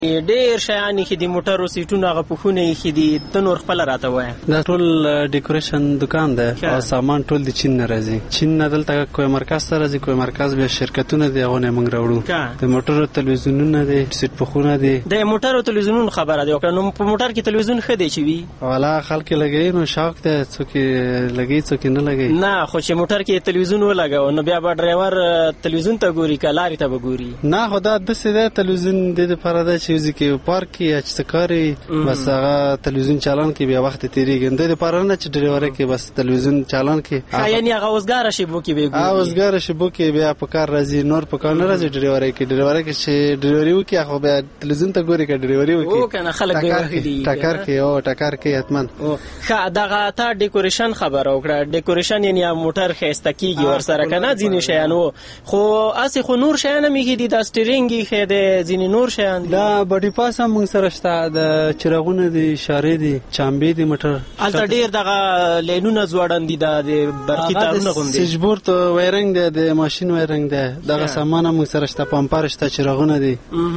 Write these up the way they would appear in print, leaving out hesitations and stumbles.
ډېر شیان یې د موټرو سیټونه هغه پوښونه یې دي، ته نور خپله راته ووایه. دا ټول ډیکوریشن دکان دی او سامان ټول د چین نه راځي. چین نه دلته کوی مرکز ته راځي، کوی مرکز بیا شرکتونه دي هغه نه موږ راوړو. د موټرو تلویزیونونه دي، سیټ پوښونه دي. د موټرو تلویزیونونو خبره دی وکړه. نو په موټر کې تلویزیون ښه دی چې وي؟ والا خلک لګوي، نو شوق دی، څوک لګوي څوک نه لګوي. نه خو چې موټر کې تلویزیون ولګاو نو بیا به ډرایور تلویزیون ته ګوري که لارې ته به ګوري؟ نه خو دا داسې دی، تلویزیون د دې لپاره دی چې وځي کې پارک کې یا چې څه کاري بس هغه تلویزیون چالان کې بیا وخت تېرېږي. د دې لپاره نه چې ډرایورۍ کې بس تلویزیون چالان کې، یعنې هغه اوزګاره شیبو کې به ګوري. اوزګاره شیبو کې بیا په کار راځي، نور په کار نه راځي. ډرایورۍ کې چې ډرایوري وکړي خو بیا تلویزیون ته ګوري که ډرایوري وکړي. او که نه خلک ټکر کې او ټکر کې حتما. ښه دغه تا ډیکوریشن خبره وکړه. ډیکوریشن یعنې موټر ښایسته کېږي ورسره که نه ځینې شیان و، خو هسې خو نور شیان هم ایښي دي، دا سټیرینګ ایښی دی، ځینې نور شیان دي. دا بډي پاس هم موږ سره شته، د چراغونه دي، اشارې دي، چامبې دي موټر. هلته ډېر دغه لینونه ځوړند دي، دا د برقي تارونه غوندې. سویچبورډ وایرنګ دی، د ماشین وایرنګ دی. دغه سامان هم موږ سره شته، پمپر شته، چراغونه دي.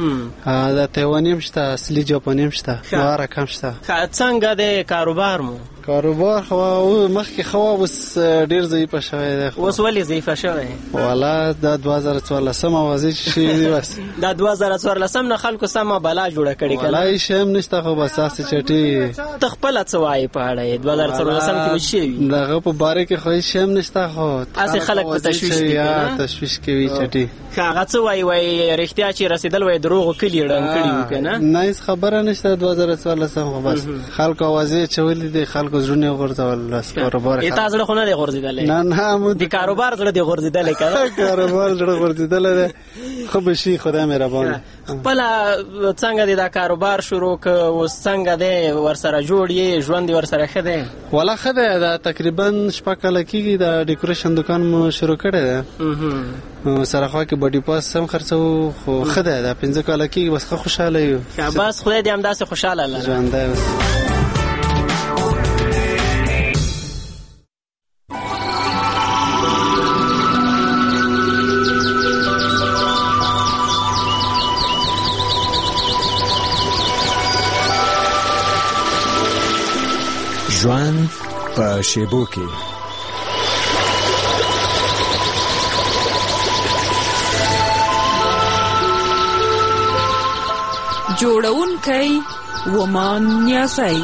د تایواني هم شته، اصلي جاپاني هم شته، نوار رقم شته. څنګه دی کاروبار مو؟ کاروبار خو مخکې خو اوس ډېر ضعیفه شوی دی. اوس ولې ضعیفه شوی؟ والا دا 2014 اوازې چې شوي دي بس. دا 2014 نه خلکو سمه بلا جوړه کړې که نه؟ والا هېڅ شی هم نشته، خو بس هسې چټي. ته خپله څه وایې په اړه یې 2014 کې به شوي؟ د هغه په باره کې خو هېڅ شی هم نشته، خو هسې خلک په تشویش دي که نه؟ تشویش کوي چټي. هغه څه وایي رښتیا چې رسېدل وایي دروغو کلي ړنګ کړي وو که نه؟ نه هېڅ خبره نشته. 2014 خو بس خلکو اوازې اچولې دي، خلکو زړونه یې غورځول. کاروبار تا زړه خو نه دی غورځېدلی؟ نه نه د کاروبار زړه دی غورځېدلی که نه؟ کاروبار زړه غورځېدلی دی. خو به شي، خدای مهربان. خپله څنګه دی دا کاروبار شروع که اوس څنګه دی ورسره جوړ یې، ژوند یې ورسره ښه دی؟ والا ښه دی. دا تقریبا 6 کاله کېږي د ډیکوریشن دکان مو شروع کړی دی. سره خوا کې بډي پاس هم خرڅوو، خو ښه دی. دا 5 کاله کېږي، بس ښه خوشحاله یو. بس خدای دې همداسې خوشحاله لره. ژوندی ژوند په شیبو کې. جوړونکی ومان نیازی.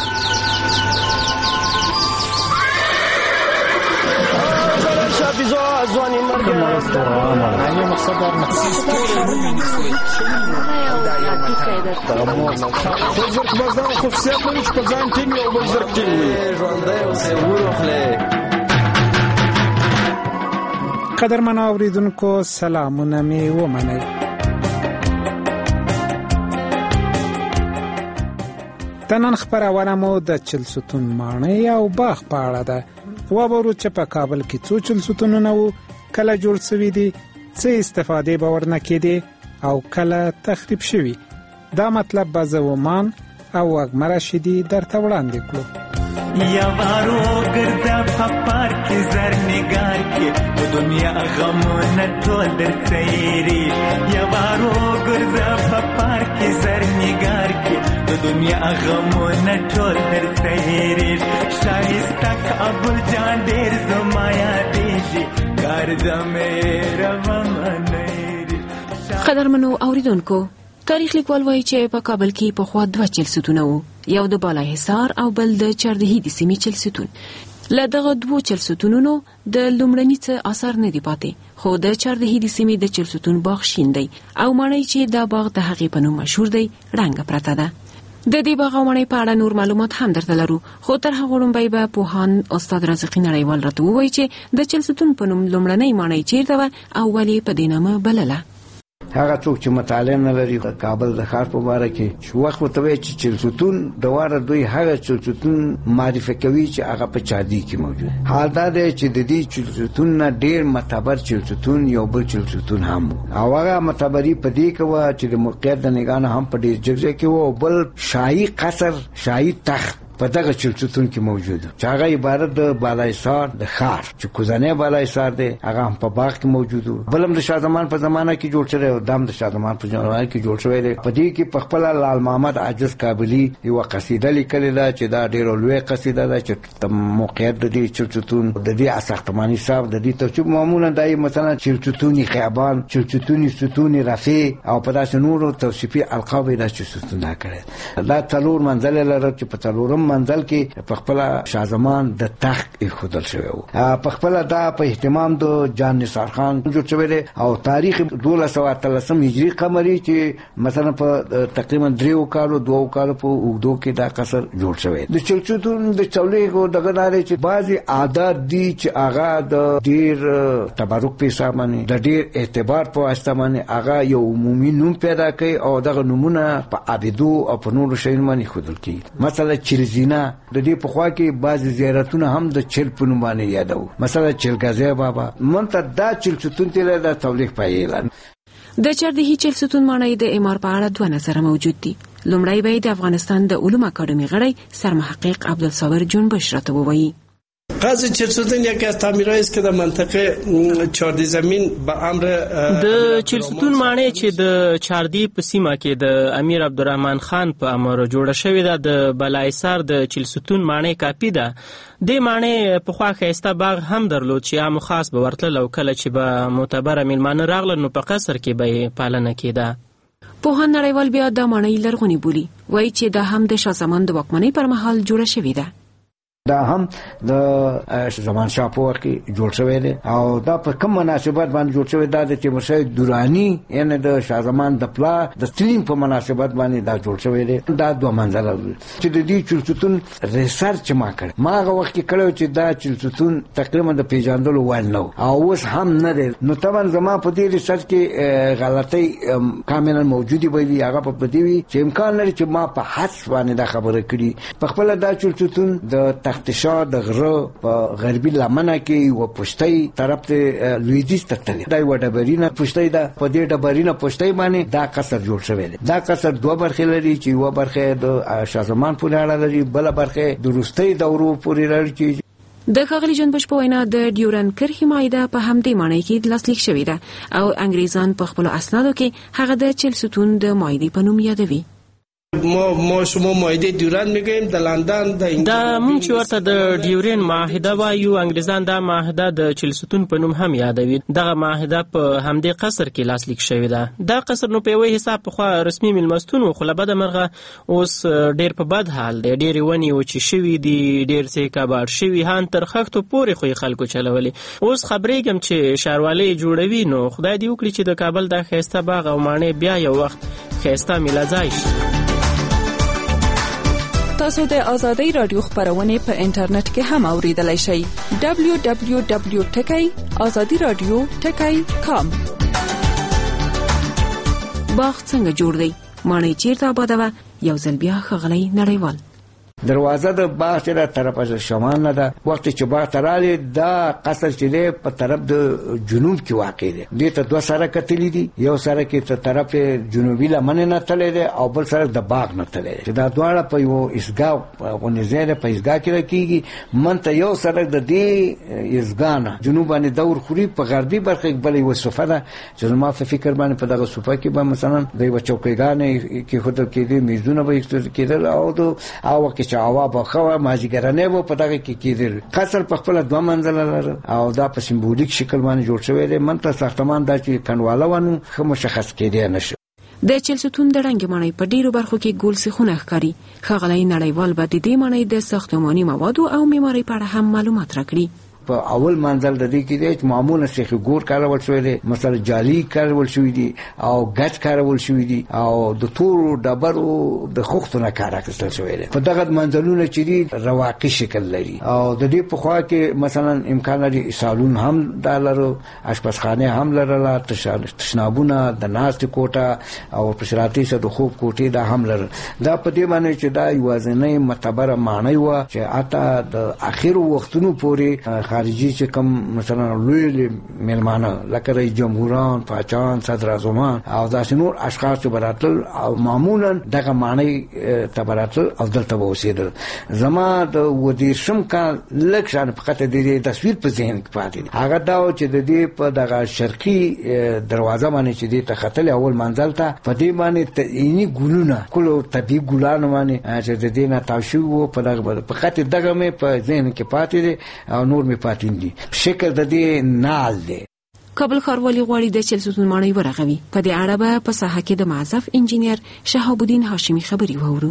قدرمنو اوریدونکو سلامونه می ومنئ. تنن خبرونه مو د چلستون ماڼۍ او باغ په اړه ده. وګورو چې په کابل کې څو چلستونونه وو، کله جوړ شوي دي، څه استفادې به ورنه کېدې او کله تخریب شوي. دا مطلب به زه ومان او وږمه راشدي درته وړاندې کړو. یوارو ګرځه په پارک کې زرنګار کې د دنیا غمونه ټول درته هېري. یوارو ګرځه په پارک کې زرنګار کې د دنیا غمونه ټول درته هېري. ښایسته کابل جان ډېر زما یادېږي، کار زمې روانه هېري. قدرمنو اوریدونکو، تاریخ لیکوال وایي چې په کابل کې پخوا 2 چلستونه وو، یو د بالا حصار او بل د چردهي د سیمې چلستون. له دغه 2 چلستونونو د لومړني څه اثر نه دی پاتې، خو د چردهي د سیمې د چلستون باغ شین دی او ماڼۍ چې دا باغ د هغې په نوم مشهور دی رنګه پرته ده. د دې باغ او ماڼۍ په اړه نور معلومات هم درته لرو، خو تر هغه وړاندې به پوهان استاد رازقي نړیوال راته ووایي چې د چلستون په نوم لومړنۍ ماڼۍ چیرته وه او ولې په دې نامه بلله. هغه څوک چې مطالعه نه لري د کابل د ښار په باره کې چې وخت ورته وایي چې چلستون د واره دوی هغه چلستون معرفي کوي چې هغه په چادي کې موجود. حال دا دی چې د دې چلستون نه ډېر معتبر چلستون یو بل چلستون هم او هغه معتبري په دې کې وه چې د موقعیت د نګاه نه هم په ډېر جګ ځای کې و، او بل شاهي قصر، شاهي تخت په دغه چلسوتون کې موجود چې هغه عبارت د بالایسار د ښار چې کوزنه بالایسار دی هغه هم په باغ کې موجود و. بلم د شاه زمان په زمانه کې جوړ شوی او دام د شاه زمان په زمانه کې جوړ شوی دی. په دې کې په خپل لال محمد عاجز کابلی یو قصیده لیکلې ده چې دا ډېر لوی قصیده ده چې موقعیت د دې چلسوتون د دې ساختماني صاحب د دې ترتیب معمولا دای مثلا چلسوتونی خیابان چلسوتونی ستونی رفیع او په داسې نورو توصیفي القاب د چلسوتون کړي. دا څلور منزل لري چې په څلورم منزل کې په خپل شاه زمان د تخت ایښودل شوی و. په خپل دا په اهتمام د جان نثار خان جوړ شوی دی او تاریخ 1213 هجری قمری چې مثلا په تقریبا 2 کالو په اوږدو کې دا قصر جوړ شوی. د چلسوتون د چولې دغه لري چې بعضي عادت دي چې هغه د ډیر تبرک په حساب باندې د ډیر اعتبار په واسطه باندې هغه یو عمومي نوم پیدا کوي او دغه نومونه په عابدو او په نورو شیانو باندې ښودل کیږي. مثلا چرزینا د دې په خوا کې بعضي زیارتونه هم د چل په نوم باندې یادو. مثلا چلګازی بابا منته دا چلسوتون تل د تولیق پایلان. د چردهی چلسوتون معنی د امار په اړه دوه نظر موجود دي. لومړی به د افغانستان د علوم اکاډمي غړی سرمحقق عبدالصابر جنبش راته ووایي. قاضی چلسوتون یکی از تعمیرهایی است که در منطقه چاردی زمین به امر د چلسوتون معنی چې د چاردی په سیمه کې د امیر عبدالرحمن خان په امر جوړه شوې ده. د بلایسار د چلسوتون معنی کاپی ده. د معنی په خوا ښایسته باغ هم درلود چې عام خاص به ورتلل او کله چې به معتبره میلمانه راغله نو په قصر کې به پالنه کېده. پوهان نړیوال بیا دا معنی لرغونی بولي. وایي چې دا هم د شاه زمان د واکمنۍ پر مهال جوړه شوې ده. دا هم د زمان شاه په وخت کې جوړ شوی دی او دا په کوم مناسبت باندې جوړ شوی دا د تیمورشاه درانی یعنی د شاه زمان د پلا د تلین په مناسبت باندې دا جوړ شوی دی. دا دوه منزله چې د دې چلسوتون ریسرچ ما کړ ما هغه وخت کې کړو چې دا چلسوتون تقریبا د پیژندلو وړ نه او اوس هم نه دی. نو طبعا زما په دې ریسرچ کې غلطۍ کاملا موجوده وي. هغه په دې وی چې امکان لري چې ما په حس باندې دا خبره کړي. په خپل دا چلسوتون د تختشاه د غره په غربي لمنه کې و پښتۍ طرف ته لویدیځ ته تللی. دا یو ډبرینه پښتۍ ده. په دې ډبرینه پښتۍ باندې دا قصر جوړ شوی دی. دا قصر دوه برخې لري چې یو برخه د شاه زمان پورې اړه لري بل برخه د وروستۍ دورو پورې لري. د ښاغلي جنبش په وینا د ډیورن کرښې معاهده په همدې معنی کې لاسلیک شوې ده او انګریزان په خپلو اسنادو کې هغه د چلسوتون د معاهدې په نوم یادوي. ما شما معاهده ډیورن میگیم د لندن دا مونږ چې ورته د ډیورن معاهده وایو انګریزان دا معاهده د چلسوتون په نوم هم یادوي. دغه معاهده په همدې قصر کې لاسلیک شوې ده. دا قصر نو په یوه حساب پخوا رسمي میلمستون و خو له بده مرغه اوس ډېر په بد حال دی. ډېرې ونې وچې شوي دي ډېر څه کباړ شوي هان تر خښتو پورې خو یې خلکو چلولې. اوس خبرېږم چې ښاروالۍ جوړوي نو خدای دې وکړي چې د کابل دا ښایسته باغ او ماڼۍ بیا یو وخت ښایسته میله ځای شي. تاسو د آزادۍ رادیو خبرونه په انټرنیټ کې هم اوریدلای شئ. www.azadiradio.com باغ څنګه جوړ دی؟ ماڼۍ چیرته آباده وه؟ یو ځل بیا ښاغلی نړیوال. دروازه د باغ چې د طرفه شمال نه ده. وخت چې باغ ته راغلی دا قصر چې دی په طرف د جنوب کې واقع دی. دې ته دوه سړکه تللي دي. یو سړک یې ته طرف جنوبي لمنې نه تللی دی او بل سړک د باغ نه تللی دی چې دا دواړه په یو عیسګاه غوندې ځای دی. په عیسګاه کې راکېږي. منته یو سړک د دې عیسګاه نه جنوب باندې دور خوري. په غربي برخه کې بله یوه صوفه ده چې زما په فکر باندې په دغه صوفه کې به مثلا د یوه چوکیګانې کېښودل کېدې میزونه به ایښودل کېدل او د هغه وخت چې هوا به ښه وه مازدیګرنۍ به په دغه کې کېدل. قصر په خپله دوه منزله لرل او دا په سمبولیک شکل باندې جوړ شوی دی. منته ساختمان دا چې کنډواله وه نو ښه مشخص کېدی نه شو. د چلسوتون د رنګ ماڼۍ په ډیرو برخو کې ګول سیخونه ښکاري. ښاغلی نړیوال به د دې ماڼۍ د ساختماني موادو او معمارۍ په اړه هم معلومات راکړي. په اول منزل د دې کې دی چې معمولا شیخ ګور کارول شوی دی. مثلا جالي کارول شوی دی او ګچ کارول شوی دی او د تورو ډبرو د خښتو نه کار اخیستل شوی دی. په دغه منزلونه چې دي رواقي شکل لري او د دې په خوا کې مثلا امکان لري سالون هم دا لرو اشپزخانه هم لرله تشنابونه د ناستې کوټه او په شراتي سره د خوب کوټې دا هم لرل. دا په دې معنی چې دا یوازینۍ معتبره معنی وه چې حتی د اخرو وختونو پورې خارجي چې کوم مثلا لوی مېلمانه لکه رئیس جمهوران، پاچان، صدر اعظمان او داسې نور اشخاص چې براتل او معمولا دغه معنی ته براتل او دلته اوسېدل. زما د ودیشم کال لږ شان فقط د دې تصویر په ذهن کې پاتې دی. هغه دا چې د دې په دغه شرقي دروازه باندې چې دې ته ختل اول منزل ته په دې باندې تعیني ګلونه کله طبي ګلان باندې چې د دې نه تاسو وو په دغه فقط دغه مې په ذهن کې پاتې دي او نور مې پاتې دي. شکل د دې نال دی. کابل ښاروالي غواړي د چهلستون ماڼۍ ورغوي. په دې اړه به په ساحه کې د معزف انجینر شهاب الدین هاشمی خبري واورو.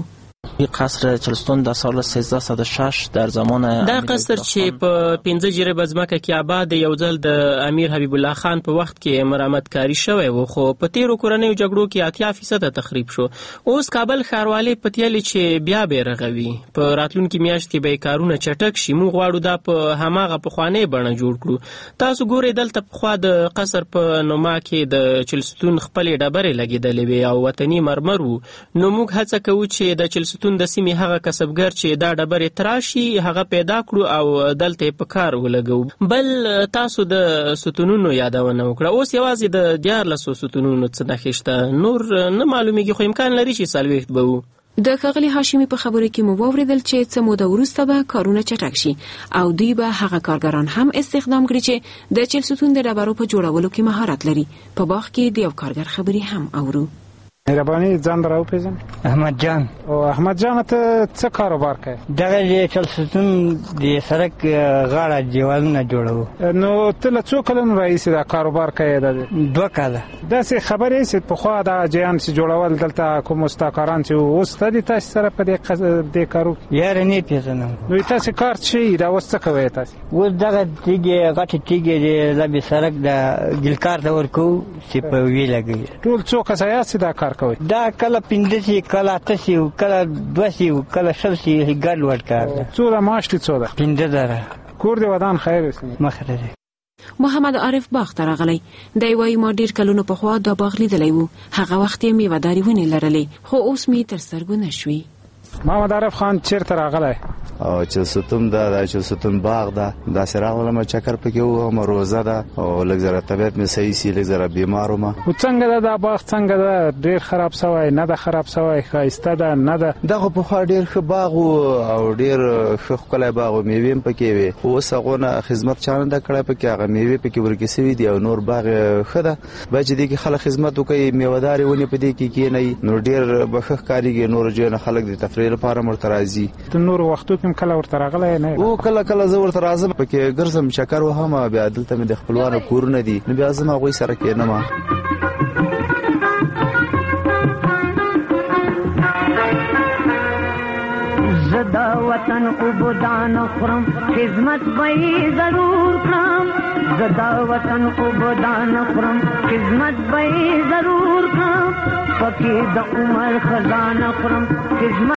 قصر چهلستون در سال 1306 در زمان دا قصر چې په 15 جریب ځمکه کې آباد یو ځل د امیر حبیب الله خان په وخت کې مرمت کاری شوی و، خو په تیرو کورنیو جګړو کې 80% تخریب شو. اوس کابل ښاروالي پتیلې چې بیا به رغوي. په راتلونکي میاشت کې به کارونه چټک شي. موږ غواړو دا په هماغه پخوانۍ بڼه جوړ کړو. تاسو ګورئ دلته پخوا د قصر په نوما کې د چهلستون خپلې ډبرې لګېدلې وې او وطني مرمر وو. نو موږ هڅه کوو چې د چهلستون د سیمې هغه کسبګر چې دا ډبرې تراشي هغه پیدا کړو او دلته په کار ولګو. بل تاسو د ستونونو یادونه وکړه. اوس یوازې د 14 ستونونو څه نښې شته، نور نه معلومیږي، خو امکان لري چې 40 به وو. د ښاغلي هاشمي په خبرو کې مو واوریدل چې څه موده وروسته به کارونه چټک شي او دوی به هغه کارګران هم استخدام کړي چې د چهلستون د ډبرو په جوړولو کې مهارت لري. په باغ کې د یو کارګر خبري هم اورو. مهرباني ځان راو پیژن. احمد جان. او احمد جان ته څه کاروبار کوي؟ دغه چهلستون د سړک غاړه دیوالونه جوړو. نو ته له څو کلونو راهیسې دا کاروبار کوي؟ 2 کاله. داسې خبرې چې پخوا دا جیان چې جوړول دلته کوم استاکاران چې اوس ته د تاسو سره په دې کارو یاره نه پیژنم. نو تاسو کار شي دا اوس څه کوي تاسو؟ اوس دغه تیګه غټه تیګه د لبي سړک د ګلکار د ورکو چې په وی لګي. ټول څو کسایات دا کار کوي؟ دا کله 15 کله 8 کله 2 کله 6 ګډ وډ کار. څو د معاش څو ده؟ 15,000. کور دی ودان خیر وسني. مخره. محمد عارف باغ ته راغلی. دی وايي ما ډیر کلونو په خوا د باغ لیدلی وو. هغه وخت یې میوهداري ونې لرلې خو اوس می تر سترګو نشوي. محمد عارف خان چیرته راغلی؟ او چهلستون دا چهلستون باغ ده. دا سراغ لما چکر پکې و هم روزه ده او لږ زره طبیعت مې صحیح سي، لږ زره بیمارو ما. او څنګه ده دا باغ؟ څنګه ده؟ ډیر خراب سوی نه ده؟ خراب سوی ښایسته ده نه ده؟ دغه په خوا ډیر ښه باغ او ډیر ښه ښکلی باغ او میوې هم پکې وي. اوس هغونه خدمت چا نه ده کړی پکې، هغه میوې پکې ورکې سوي دي او نور باغ ښه ده. باید چې دې کې خلک خدمت وکړي، میوهدارې ونې په دې کې کښېنوي نو ډیر به ښه ښکارېږي. نورو ځایو نه خلک د تفریح لپاره ورته راځي. د نورو وختو کې کله ورته راغلی نه؟ او کله زه ورته راځم پکې ګرځم چکر وهم. بیا دلته مې د خپلوانو کورونه دي نو بیا زه هغوی سره کښېنم. زدا وطن عبودان خورم خدمت به ضرور کړم. زدا وطن عبودان خورم خدمت به ضرور کړم. پکې د عمر خزانه خورم خدمت